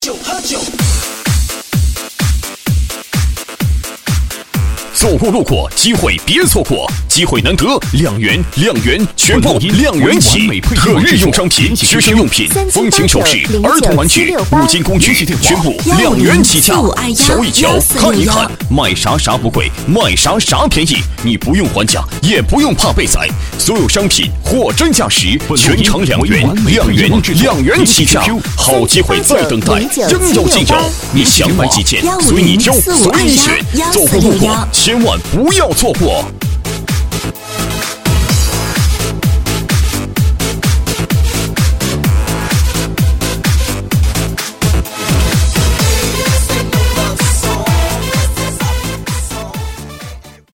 走过路过，机会别错过，机会难得，2元，2元，全部2元起。特日用商品、学生用品、风情首饰、儿童玩具、五金工具，全部2元起价。瞧一瞧，看一看，卖啥啥不贵，卖啥啥便宜。你不用还价，也不用怕被宰，所有商品货真价实，全场2元，2元，2元起价。好机会在等待，应有尽有。你想买几件，随你挑，随你选。走过路过，千万不要错过。